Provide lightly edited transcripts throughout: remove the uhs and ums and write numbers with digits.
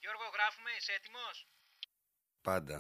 Γιώργο, γράφουμε, είσαι έτοιμος? Πάντα.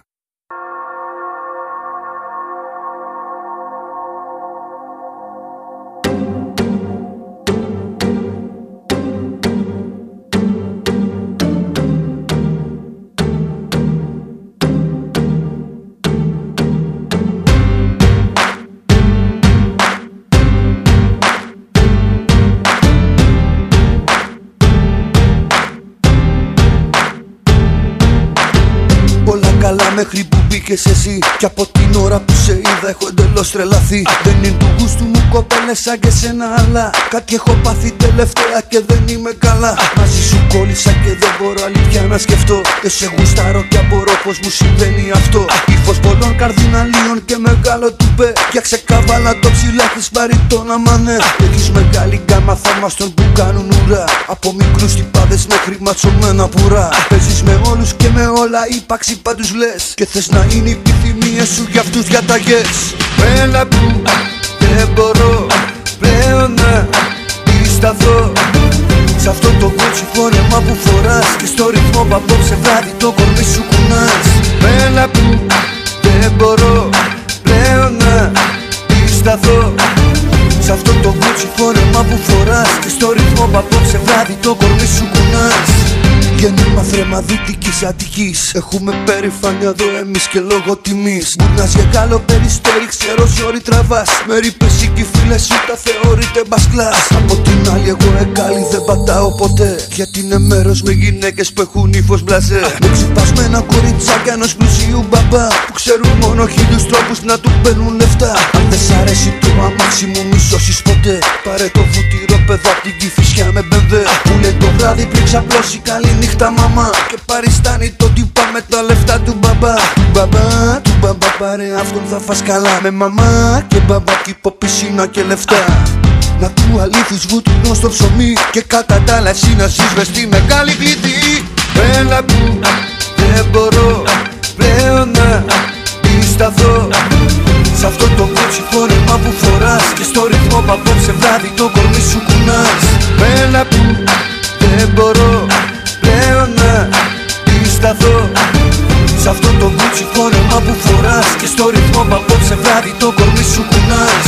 Καλά μέχρι που μπήκες εσύ. Κι από την ώρα που σε είδα έχω εντελώς τρελαθεί. Δεν είναι του γούστου μου κοπέλες σαν και σένα, αλλά κάτι έχω πάθει τελευταία και δεν είμαι καλά. Μαζί σου κόλλησα και δεν μπορώ αλήθεια να σκεφτώ. Και σε γουστάρω και απορώ πως μου συμβαίνει αυτό. Ύφος πολλών καρδιναλίων και μεγάλο τουπέ. Για ξεκαβάλα το ψηλά έχεις πάρει το να μανέ. Έχεις μεγάλη γκάμα θαυμαστών που κάνουν ουρά. Από μικρούς τυπάδες μέχρι ματσωμένα πουρά. Παίζεις με όλους και με όλα, ύπαρξη πάντους λες. Και θες να είναι οι επιθυμίες σου για αυτούς διαταγές. Έλα που δεν μπορώ πλέον να σταθώ σ' αυτό το κότσι φόρεμα που φοράς. Και στο ρυθμό που απόψε βράδυ το κορμί σου κουνάς. Έλα που δεν μπορώ πλέον να σταθώ σ' αυτό το κότσι φόρεμα που φοράς. Και στο ρυθμό που απόψε βράδυ το κορμί σου κουνάς. Γέννημα θρέμα Δυτικής Αττικής. Έχουμε περηφάνεια εδώ εμείς και λόγω τιμής. Γουρνάς για Γάλλο περιστέρι, ξέρω ζόρι τραβάς. Με ρήπες ή κι οι φίλες σου τα θεωρείτε μπασκλάς. Από την άλλη εγώ εγκάλι δεν πατάω ποτέ. Γιατί είναι μέρος με γυναίκες που έχουν ύφος μπλαζέ. Με ξυπασμένα κοριτσάκια ενός πλουσίου μπαμπά που ξέρουν μόνο χίλιους τρόπους να του παίρνουν λεφτά. Αν δεν σ' αρέσει το αμάξι μου μη σώσεις ποτέ. Πάρε το βούτυρο παιδό απ' την Κηφισιά με μπενδέ. Που λέει το βράδυ πριν ξαπλώσει καλή νύχτα μαμά. Και παριστάνει το τύπα με τα λεφτά του μπαμπά. Του μπαμπά πάρε αυτόν θα φας καλά. Με μαμά και μπαμπά κήπο πισίνα και λεφτά. Να του αλήθεις βούτυνο στο ψωμί. Και κατά τα άλλα εσύ να ζεις μες στη μεγάλη κλητή. Έλα που δεν μπορώ πλέον να σταθώ σ' αυτό το κότσι φόρεμα που φοράς. Και στο ρυθμό που απόψε βράδυ το κορμί σου κουνάς. Έλα που δεν μπορώ πλέον να σταθώ σ' αυτό το κότσι φόρεμα που φοράς. Και στο ρυθμό που απόψε βράδυ το κορμί σου κουνάς.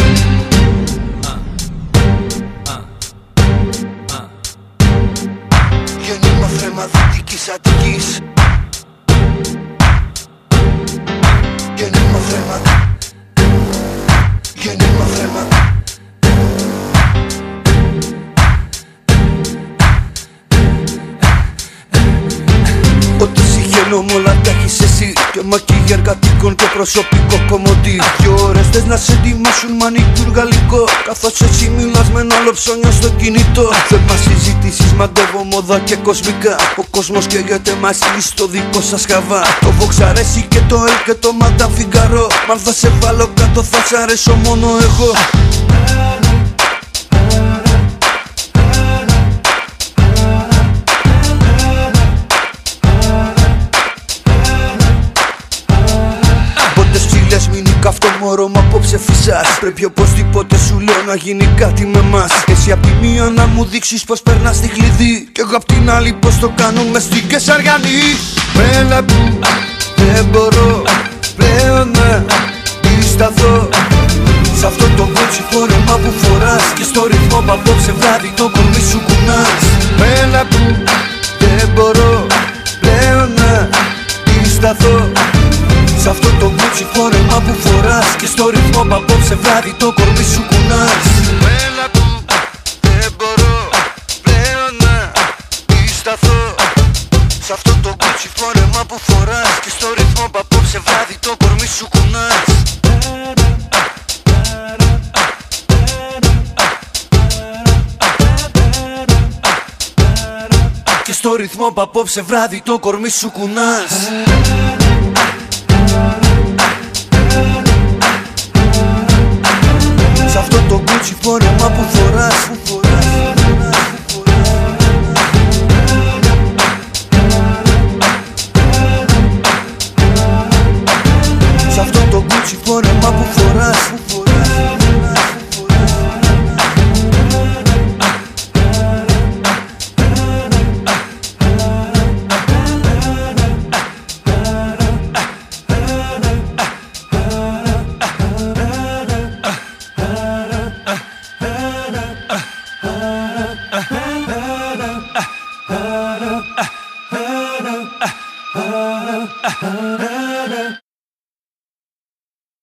Γέννημα θρέμα Δυτικής Αττικής. Γέννημα θρέμα. Γέννημα θρέμα. Ό,τι συγχαίνω μ' όλα τα έχεις εσύ. Και μακιγιάρ κατοίκων και προσωπικό κομμωτή. 2 ώρες θες να σε ετοιμάσουν μανικούρ γαλλικό. Καθώς εσύ μιλάς με ένα άλλο ψώνιο στο κινητό. Θέμα συζητήσεις μαντεύω μόδα και κοσμικά. Ο κόσμος καίγεται μαζί στο δικό σας χαβά. Το Vox αρέσει και το L και το Madame Figaro. Μ' αν θα σε βάλω κάτω θα σ' αρέσω μόνο εγώ. Μην είναι καυτό μωρό μ' απόψε φυσάς. Πρέπει οπωσδήποτε σου λέω να γίνει κάτι με μας. Εσύ απ' τη μία να μου δείξεις πως περνάς τη κλειδί. Κι εγώ απ' την άλλη πως το κάνουμε στην Κεσαριανή. Έλα που δεν μπορώ πλέον να σταθώ σ' αυτό το κότσι φόρεμα που φοράς. Και στο ρυθμό που απόψε βράδυ το κορμί σου κουνάς. Έλα που δεν μπορώ πλέον να σταθώ σ' αυτό το κότσι φόρεμα που φοράς. Και στο ρυθμό που απόψε βράδυ το κορμί σου κουνάς. Έλα που δεν μπορώ πλέον να σταθώ σ' αυτό το κότσι φόρεμα που φοράς. Και στο ρυθμό που απόψε βράδυ το κορμί σου κουνάς. Και στο ρυθμό που απόψε βράδυ το κορμί σου κουνάς. Σ' αυτό το κότσι φόρεμα που φοράς. Σ' αυτό το κότσι φόρεμα που φοράς. Αχα.